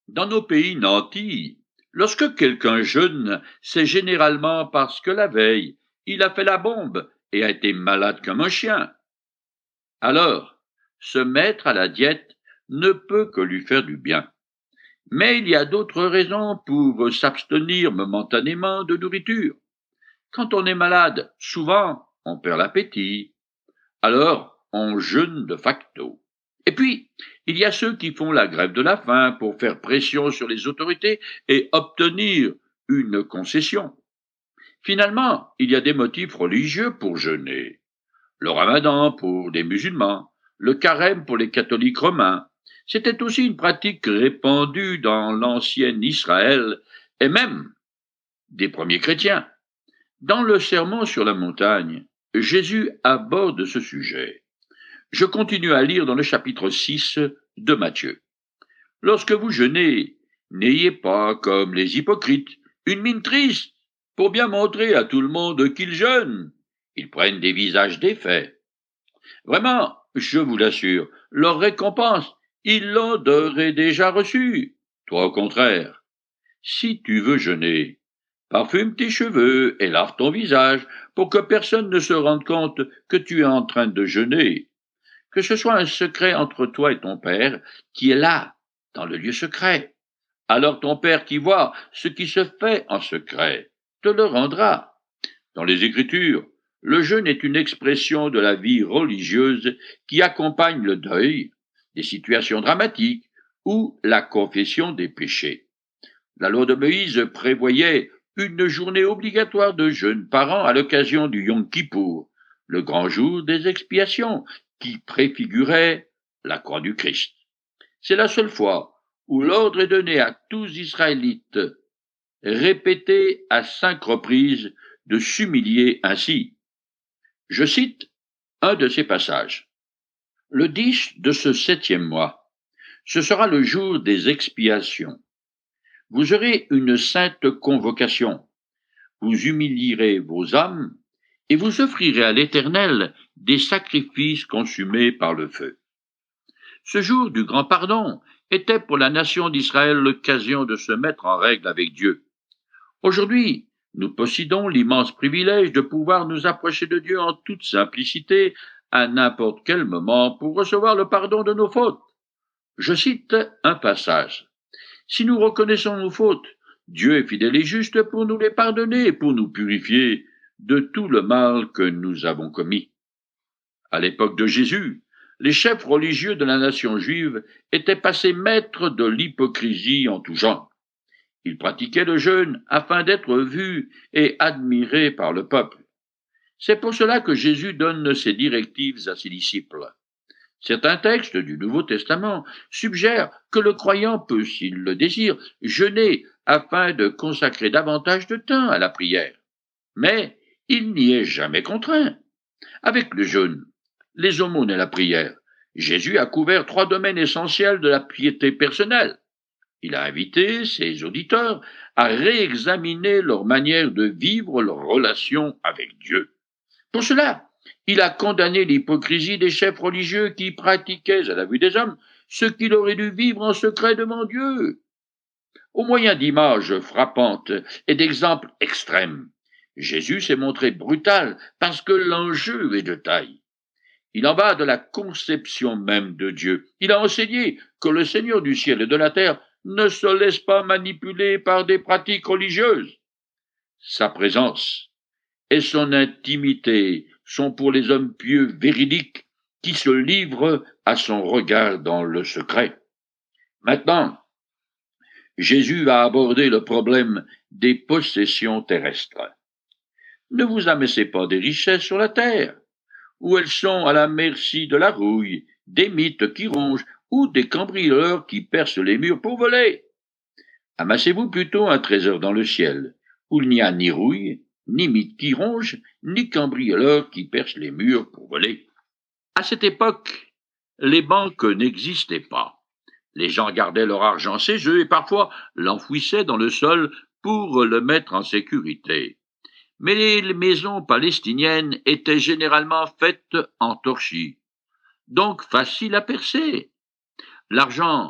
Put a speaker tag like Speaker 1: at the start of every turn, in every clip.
Speaker 1: Dans nos pays nantis, lorsque quelqu'un jeûne, c'est généralement parce que la veille, il a fait la bombe et a été malade comme un chien. Alors, se mettre à la diète ne peut que lui faire du bien. Mais il y a d'autres raisons pour s'abstenir momentanément de nourriture. Quand on est malade, souvent, on perd l'appétit. Alors, on jeûne de facto. Et puis, il y a ceux qui font la grève de la faim pour faire pression sur les autorités et obtenir une concession. Finalement, il y a des motifs religieux pour jeûner. Le ramadan pour les musulmans, le carême pour les catholiques romains. C'était aussi une pratique répandue dans l'ancien Israël et même des premiers chrétiens. Dans le Sermon sur la montagne, Jésus aborde ce sujet. Je continue à lire dans le chapitre 6 de Matthieu. Lorsque vous jeûnez, n'ayez pas, comme les hypocrites, une mine triste pour bien montrer à tout le monde qu'ils jeûnent. Ils prennent des visages défaits. Vraiment, je vous l'assure, leur récompense, ils l'ont déjà reçue. Toi, au contraire, si tu veux jeûner, parfume tes cheveux et lave ton visage pour que personne ne se rende compte que tu es en train de jeûner. Que ce soit un secret entre toi et ton Père qui est là, dans le lieu secret. Alors ton Père qui voit ce qui se fait en secret te le rendra. Dans les Écritures, le jeûne est une expression de la vie religieuse qui accompagne le deuil, des situations dramatiques ou la confession des péchés. La loi de Moïse prévoyait une journée obligatoire de jeûne par an à l'occasion du Yom Kippour, le grand jour des expiations, qui préfigurait la croix du Christ. C'est la seule fois où l'ordre est donné à tous Israélites, répété à 5 reprises, de s'humilier ainsi. Je cite un de ces passages. Le 10 de ce 7e mois, ce sera le jour des expiations. Vous aurez une sainte convocation. Vous humilierez vos âmes et vous offrirez à l'Éternel des sacrifices consumés par le feu. Ce jour du grand pardon était pour la nation d'Israël l'occasion de se mettre en règle avec Dieu. Aujourd'hui, nous possédons l'immense privilège de pouvoir nous approcher de Dieu en toute simplicité à n'importe quel moment pour recevoir le pardon de nos fautes. Je cite un passage. Si nous reconnaissons nos fautes, Dieu est fidèle et juste pour nous les pardonner et pour nous purifier de tout le mal que nous avons commis. À l'époque de Jésus, les chefs religieux de la nation juive étaient passés maîtres de l'hypocrisie en tout genre. Ils pratiquaient le jeûne afin d'être vus et admirés par le peuple. C'est pour cela que Jésus donne ses directives à ses disciples. Certains textes du Nouveau Testament suggèrent que le croyant peut, s'il le désire, jeûner afin de consacrer davantage de temps à la prière. Mais il n'y est jamais contraint. Avec le jeûne, les aumônes et la prière, Jésus a couvert 3 domaines essentiels de la piété personnelle. Il a invité ses auditeurs à réexaminer leur manière de vivre leur relation avec Dieu. Pour cela, il a condamné l'hypocrisie des chefs religieux qui pratiquaient à la vue des hommes ce qu'il aurait dû vivre en secret devant Dieu. Au moyen d'images frappantes et d'exemples extrêmes, Jésus s'est montré brutal parce que l'enjeu est de taille. Il en va de la conception même de Dieu. Il a enseigné que le Seigneur du ciel et de la terre ne se laisse pas manipuler par des pratiques religieuses. Sa présence et son intimité sont pour les hommes pieux véridiques qui se livrent à son regard dans le secret. Maintenant, Jésus va aborder le problème des possessions terrestres. Ne vous amassez pas des richesses sur la terre, où elles sont à la merci de la rouille, des mythes qui rongent ou des cambrioleurs qui percent les murs pour voler. Amassez-vous plutôt un trésor dans le ciel, où il n'y a ni rouille, ni mythe qui ronge, ni cambrioleurs qui percent les murs pour voler. À cette époque, les banques n'existaient pas. Les gens gardaient leur argent chez eux et parfois l'enfouissaient dans le sol pour le mettre en sécurité. Mais les maisons palestiniennes étaient généralement faites en torchis, donc faciles à percer. L'argent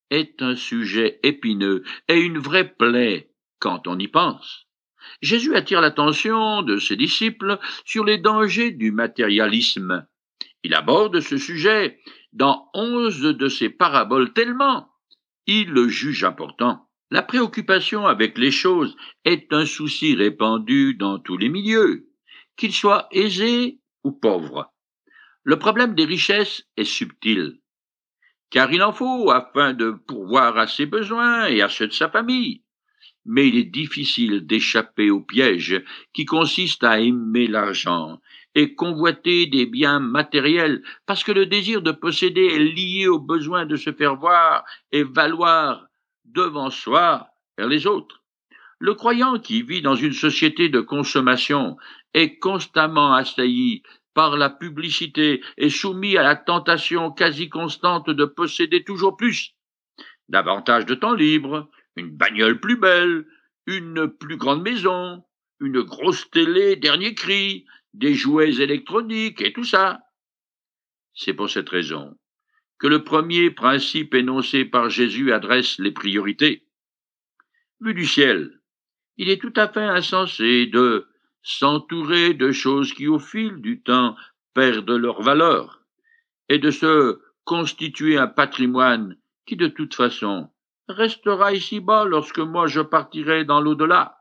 Speaker 1: est un sujet épineux et une vraie plaie quand on y pense. Jésus attire l'attention de ses disciples sur les dangers du matérialisme. Il aborde ce sujet dans 11 de ses paraboles tellement il le juge important. La préoccupation avec les choses est un souci répandu dans tous les milieux, qu'ils soient aisés ou pauvres. Le problème des richesses est subtil, car il en faut afin de pourvoir à ses besoins et à ceux de sa famille. Mais il est difficile d'échapper au piège qui consiste à aimer l'argent et convoiter des biens matériels, parce que le désir de posséder est lié au besoin de se faire voir et valoir devant soi et les autres. Le croyant qui vit dans une société de consommation est constamment assailli par la publicité et soumis à la tentation quasi constante de posséder toujours plus, davantage de temps libre, une bagnole plus belle, une plus grande maison, une grosse télé dernier cri, des jouets électroniques et tout ça. C'est pour cette raison que le premier principe énoncé par Jésus adresse les priorités. Vu du ciel, il est tout à fait insensé de s'entourer de choses qui au fil du temps perdent leur valeur et de se constituer un patrimoine qui de toute façon restera ici-bas lorsque moi je partirai dans l'au-delà.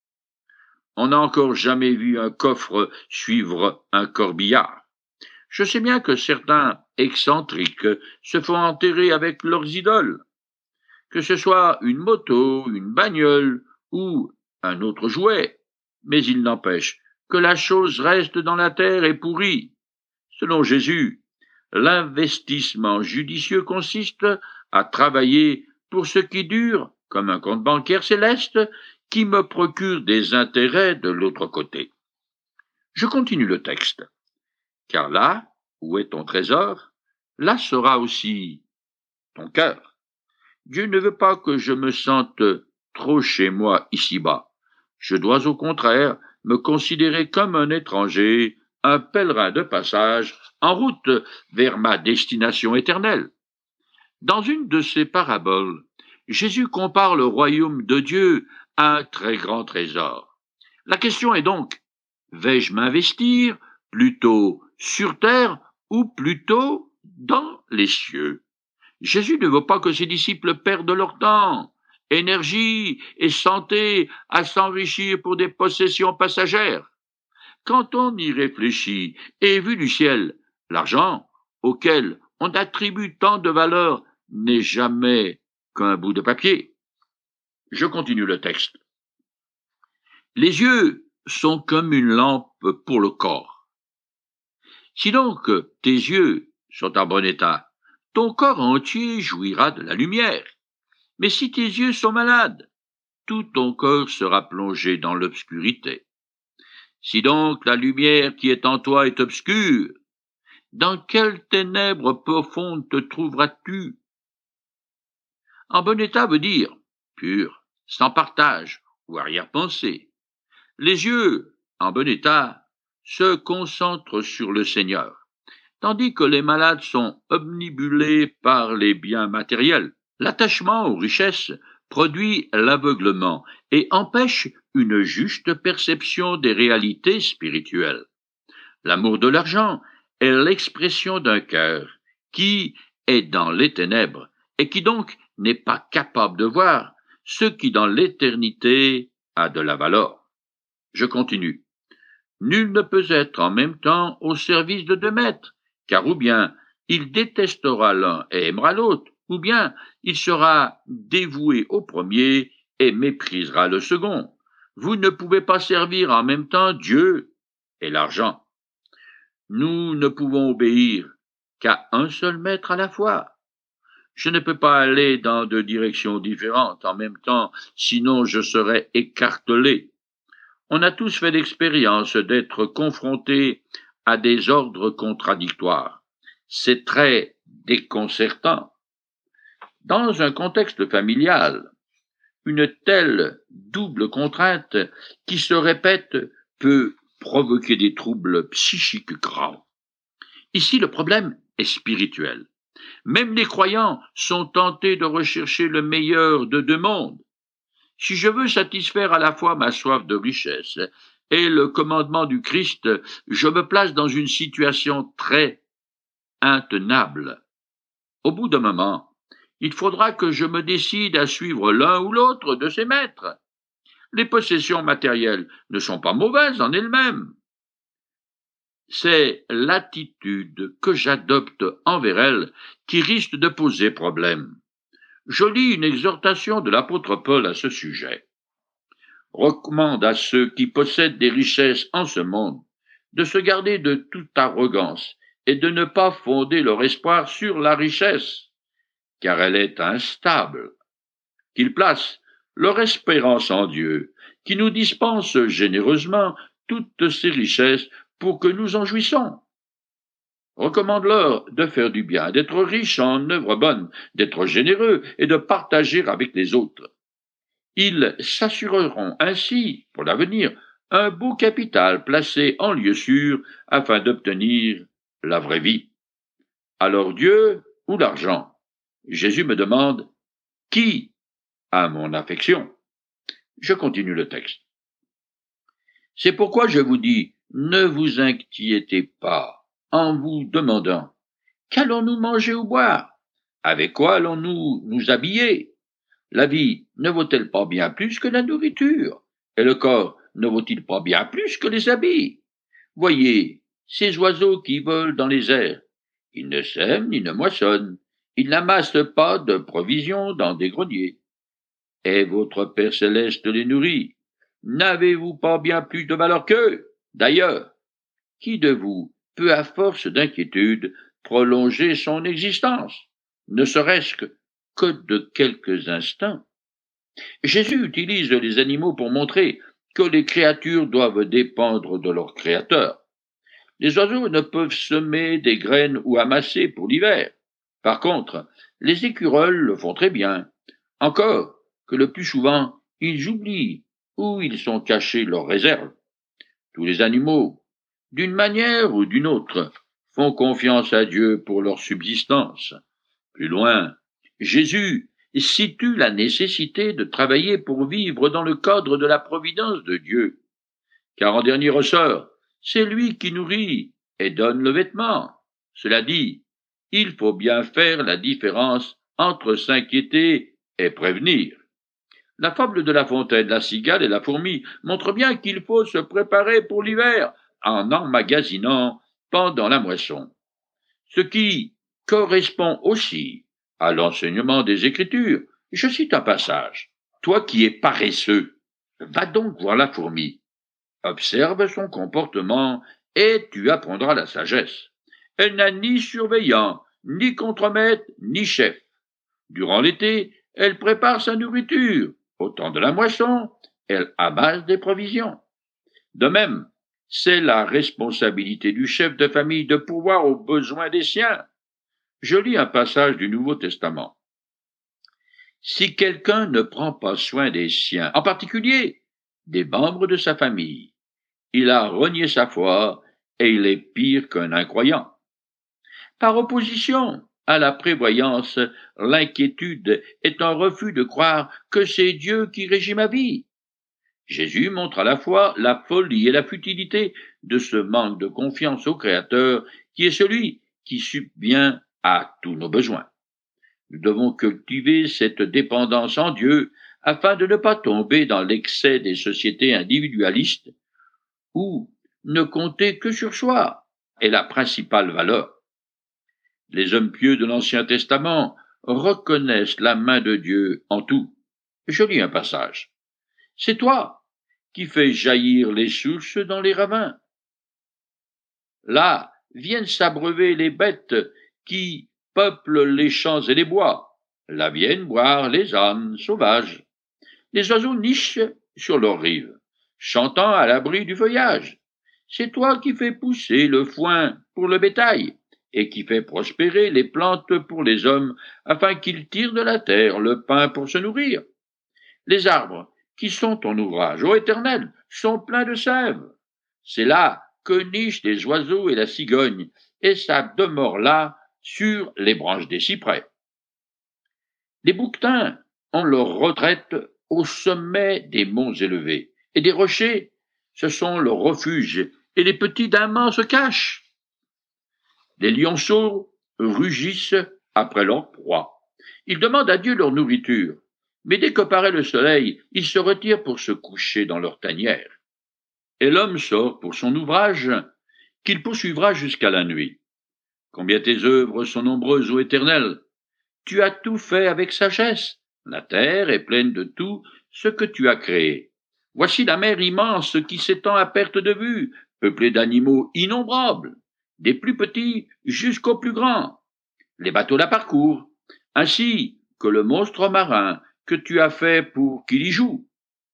Speaker 1: On n'a encore jamais vu un coffre suivre un corbillard. Je sais bien que certains excentriques se font enterrer avec leurs idoles, que ce soit une moto, une bagnole ou un autre jouet, mais il n'empêche que la chose reste dans la terre et pourrit. Selon Jésus, l'investissement judicieux consiste à travailler pour ce qui dure, comme un compte bancaire céleste qui me procure des intérêts de l'autre côté. Je continue le texte. Car là où est ton trésor, là sera aussi ton cœur. Dieu ne veut pas que je me sente trop chez moi ici-bas. Je dois au contraire me considérer comme un étranger, un pèlerin de passage, en route vers ma destination éternelle. Dans une de ces paraboles, Jésus compare le royaume de Dieu à un très grand trésor. La question est donc, vais-je m'investir plutôt sur terre ou plutôt dans les cieux? Jésus ne veut pas que ses disciples perdent leur temps, énergie et santé à s'enrichir pour des possessions passagères. Quand on y réfléchit, et vu du ciel, l'argent, auquel on attribue tant de valeur, n'est jamais qu'un bout de papier. Je continue le texte. Les yeux sont comme une lampe pour le corps. Si donc tes yeux sont en bon état, ton corps entier jouira de la lumière. Mais si tes yeux sont malades, tout ton corps sera plongé dans l'obscurité. Si donc la lumière qui est en toi est obscure, dans quelles ténèbres profondes te trouveras-tu? En bon état veut dire pur, sans partage ou arrière-pensée. Les yeux, en bon état, se concentrent sur le Seigneur, tandis que les malades sont omnibulés par les biens matériels. L'attachement aux richesses produit l'aveuglement et empêche une juste perception des réalités spirituelles. L'amour de l'argent est l'expression d'un cœur qui est dans les ténèbres et qui donc n'est pas capable de voir ce qui dans l'éternité a de la valeur. Je continue. Nul ne peut être en même temps au service de deux maîtres, car ou bien il détestera l'un et aimera l'autre, ou bien il sera dévoué au premier et méprisera le second. Vous ne pouvez pas servir en même temps Dieu et l'argent. Nous ne pouvons obéir qu'à un seul maître à la fois. Je ne peux pas aller dans deux directions différentes en même temps, sinon je serais écartelé. On a tous fait l'expérience d'être confrontés à des ordres contradictoires. C'est très déconcertant. Dans un contexte familial, une telle double contrainte qui se répète peut provoquer des troubles psychiques graves. Ici, le problème est spirituel. Même les croyants sont tentés de rechercher le meilleur de deux mondes. Si je veux satisfaire à la fois ma soif de richesse et le commandement du Christ, je me place dans une situation très intenable. Au bout d'un moment, il faudra que je me décide à suivre l'un ou l'autre de ces maîtres. Les possessions matérielles ne sont pas mauvaises en elles-mêmes. C'est l'attitude que j'adopte envers elles qui risque de poser problème. Je lis une exhortation de l'apôtre Paul à ce sujet. Recommande à ceux qui possèdent des richesses en ce monde de se garder de toute arrogance et de ne pas fonder leur espoir sur la richesse, car elle est instable. Qu'ils placent leur espérance en Dieu, qui nous dispense généreusement toutes ces richesses pour que nous en jouissons. Recommande-leur de faire du bien, d'être riches en œuvres bonnes, d'être généreux et de partager avec les autres. Ils s'assureront ainsi, pour l'avenir, un beau capital placé en lieu sûr afin d'obtenir la vraie vie. Alors Dieu ou l'argent? Jésus me demande, qui a mon affection? Je continue le texte. C'est pourquoi je vous dis, ne vous inquiétez pas en vous demandant, qu'allons-nous manger ou boire? Avec quoi allons-nous nous habiller? La vie ne vaut-elle pas bien plus que la nourriture? Et le corps ne vaut-il pas bien plus que les habits? Voyez, ces oiseaux qui volent dans les airs, ils ne sèment ni ne moissonnent, ils n'amassent pas de provisions dans des greniers. Et votre Père céleste les nourrit. N'avez-vous pas bien plus de valeur qu'eux? D'ailleurs, qui de vous peut, à force d'inquiétude, prolonger son existence, ne serait-ce que de quelques instants? Jésus utilise les animaux pour montrer que les créatures doivent dépendre de leur Créateur. Les oiseaux ne peuvent semer des graines ou amasser pour l'hiver. Par contre, les écureuils le font très bien. Encore que le plus souvent, ils oublient où ils sont cachés leurs réserves. Tous les animaux, d'une manière ou d'une autre, font confiance à Dieu pour leur subsistance. Plus loin, Jésus situe la nécessité de travailler pour vivre dans le cadre de la providence de Dieu. Car en dernier ressort, c'est lui qui nourrit et donne le vêtement. Cela dit, il faut bien faire la différence entre s'inquiéter et prévenir. La fable de la fontaine, la cigale et la fourmi montre bien qu'il faut se préparer pour l'hiver en emmagasinant pendant la moisson. Ce qui correspond aussi à l'enseignement des Écritures. Je cite un passage. Toi qui es paresseux, va donc voir la fourmi. Observe son comportement et tu apprendras la sagesse. Elle n'a ni surveillant, ni contremaître, ni chef. Durant l'été, elle prépare sa nourriture. Au temps de la moisson, elle amasse des provisions. De même, c'est la responsabilité du chef de famille de pourvoir aux besoins des siens. Je lis un passage du Nouveau Testament. Si quelqu'un ne prend pas soin des siens, en particulier des membres de sa famille, il a renié sa foi et il est pire qu'un incroyant. Par opposition à la prévoyance, l'inquiétude est un refus de croire que c'est Dieu qui régit ma vie. Jésus montre à la fois la folie et la futilité de ce manque de confiance au Créateur qui est celui qui subvient à tous nos besoins. Nous devons cultiver cette dépendance en Dieu afin de ne pas tomber dans l'excès des sociétés individualistes où ne compter que sur soi est la principale valeur. Les hommes pieux de l'Ancien Testament reconnaissent la main de Dieu en tout. Je lis un passage. C'est toi qui fais jaillir les sources dans les ravins. Là viennent s'abreuver les bêtes qui peuplent les champs et les bois. Là viennent boire les ânes sauvages. Les oiseaux nichent sur leurs rives, chantant à l'abri du feuillage. C'est toi qui fais pousser le foin pour le bétail et qui fais prospérer les plantes pour les hommes afin qu'ils tirent de la terre le pain pour se nourrir. Les arbres qui sont ton ouvrage, ô Éternel, sont pleins de sève. C'est là que nichent les oiseaux et la cigogne, et sa demeure là sur les branches des cyprès. Les bouquetins ont leur retraite au sommet des monts élevés, et des rochers, ce sont leurs refuges, et les petits damans se cachent. Les lionceaux rugissent après leur proie. Ils demandent à Dieu leur nourriture, mais dès que paraît le soleil, ils se retirent pour se coucher dans leur tanière. Et l'homme sort pour son ouvrage, qu'il poursuivra jusqu'à la nuit. Combien tes œuvres sont nombreuses, ô Éternel! Tu as tout fait avec sagesse. La terre est pleine de tout ce que tu as créé. Voici la mer immense qui s'étend à perte de vue, peuplée d'animaux innombrables, des plus petits jusqu'aux plus grands. Les bateaux la parcourent, ainsi que le monstre marin que tu as fait pour qu'il y joue.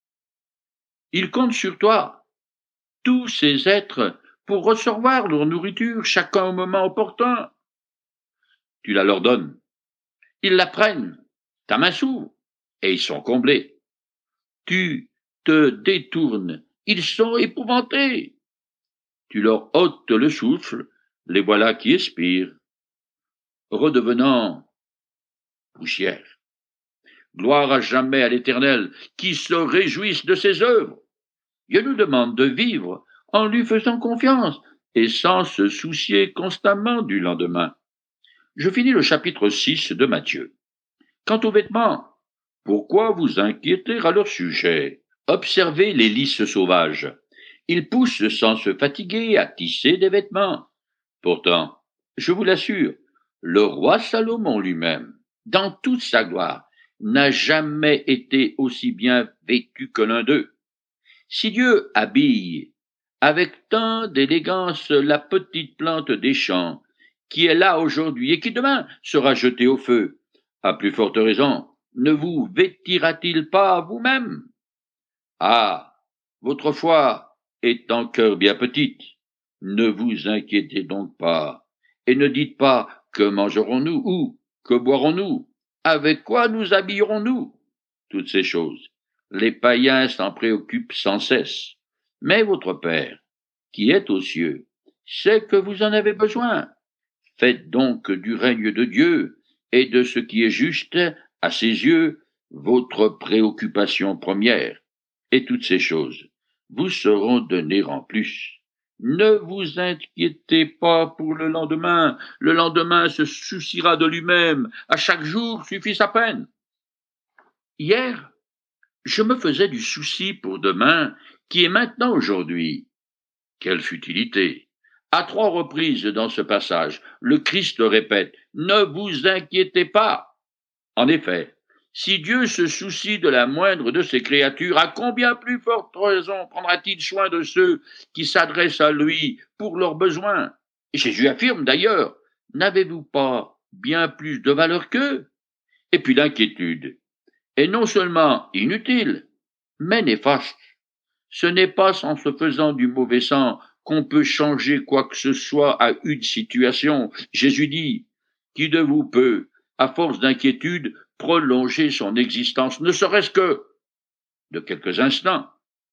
Speaker 1: Ils comptent sur toi, tous ces êtres, pour recevoir leur nourriture, chacun au moment opportun. Tu la leur donnes. Ils la prennent, ta main s'ouvre, et ils sont comblés. Tu te détournes, ils sont épouvantés. Tu leur ôtes le souffle, les voilà qui expirent, redevenant poussière. Gloire à jamais à l'Éternel, qui se réjouisse de ses œuvres. Dieu nous demande de vivre en lui faisant confiance et sans se soucier constamment du lendemain. Je finis le chapitre 6 de Matthieu. Quant aux vêtements, pourquoi vous inquiéter à leur sujet? Observez les lys sauvages. Ils poussent sans se fatiguer à tisser des vêtements. Pourtant, je vous l'assure, le roi Salomon lui-même, dans toute sa gloire, n'a jamais été aussi bien vêtu que l'un d'eux. Si Dieu habille avec tant d'élégance la petite plante des champs, qui est là aujourd'hui et qui demain sera jetée au feu, à plus forte raison, ne vous vêtira-t-il pas vous-même? Ah, votre foi est en cœur bien petite. Ne vous inquiétez donc pas, et ne dites pas que mangerons-nous ou que boirons-nous, avec quoi nous habillerons-nous? Toutes ces choses, les païens s'en préoccupent sans cesse. Mais votre Père, qui est aux cieux, sait que vous en avez besoin. Faites donc du règne de Dieu et de ce qui est juste à ses yeux votre préoccupation première, et toutes ces choses vous seront données en plus. Ne vous inquiétez pas pour le lendemain se souciera de lui-même, à chaque jour suffit sa peine. Hier, je me faisais du souci pour demain, qui est maintenant aujourd'hui. Quelle futilité! À 3 reprises dans ce passage, le Christ répète, ne vous inquiétez pas. En effet, si Dieu se soucie de la moindre de ses créatures, à combien plus forte raison prendra-t-il soin de ceux qui s'adressent à lui pour leurs besoins? Et Jésus affirme d'ailleurs, n'avez-vous pas bien plus de valeur qu'eux? Et puis l'inquiétude est non seulement inutile, mais néfaste. Ce n'est pas en se faisant du mauvais sang qu'on peut changer quoi que ce soit à une situation. Jésus dit, qui de vous peut, à force d'inquiétude, prolonger son existence, ne serait-ce que de quelques instants?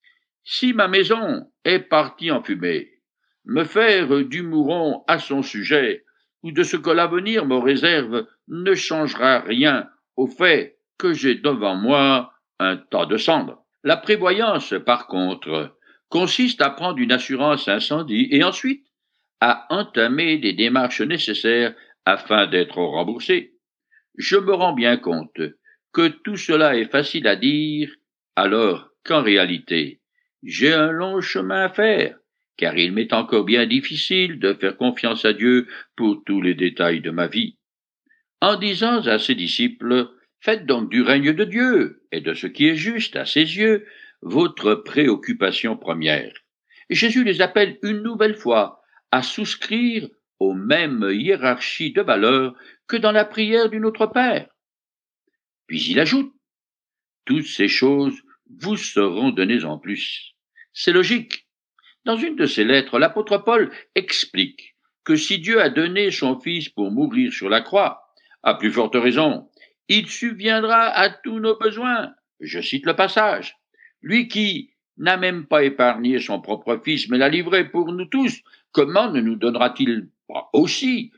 Speaker 1: Si ma maison est partie en fumée, me faire du mouron à son sujet, ou de ce que l'avenir me réserve, ne changera rien au fait que j'ai devant moi un tas de cendres. La prévoyance, par contre, consiste à prendre une assurance incendie et ensuite à entamer des démarches nécessaires afin d'être remboursé. Je me rends bien compte que tout cela est facile à dire, alors qu'en réalité, j'ai un long chemin à faire, car il m'est encore bien difficile de faire confiance à Dieu pour tous les détails de ma vie. En disant à ses disciples, faites donc du règne de Dieu et de ce qui est juste à ses yeux votre préoccupation première. Jésus les appelle une nouvelle fois à souscrire aux mêmes hiérarchies de valeurs que dans la prière du Notre Père. Puis il ajoute, toutes ces choses vous seront données en plus. C'est logique. Dans une de ses lettres, l'apôtre Paul explique que si Dieu a donné son Fils pour mourir sur la croix, à plus forte raison, il subviendra à tous nos besoins. Je cite le passage. Lui qui n'a même pas épargné son propre Fils, mais l'a livré pour nous tous, comment ne nous donnera-t-il pas aussi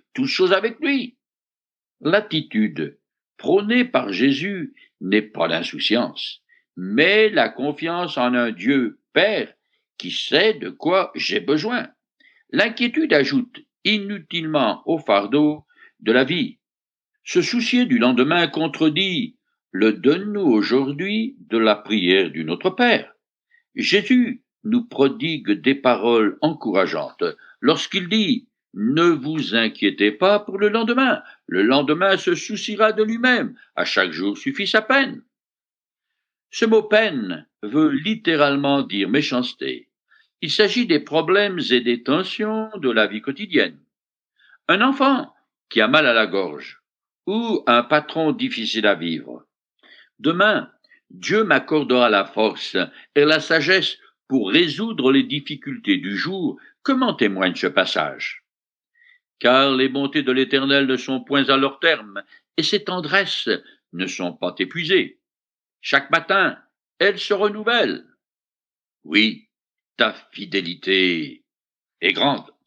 Speaker 1: toutes choses avec lui. L'attitude prônée par Jésus n'est pas l'insouciance, mais la confiance en un Dieu Père qui sait de quoi j'ai besoin. L'inquiétude ajoute inutilement au fardeau de la vie. Se soucier du lendemain contredit le donne-nous aujourd'hui de la prière du Notre Père. Jésus nous prodigue des paroles encourageantes lorsqu'il dit ne vous inquiétez pas pour le lendemain se souciera de lui-même, à chaque jour suffit sa peine. Ce mot peine veut littéralement dire méchanceté. Il s'agit des problèmes et des tensions de la vie quotidienne. Un enfant qui a mal à la gorge ou un patron difficile à vivre. Demain, Dieu m'accordera la force et la sagesse pour résoudre les difficultés du jour, comme en témoigne ce passage. Car les bontés de l'Éternel ne sont point à leur terme, et ses tendresses ne sont pas épuisées. Chaque matin, elles se renouvellent. Oui, ta fidélité est grande.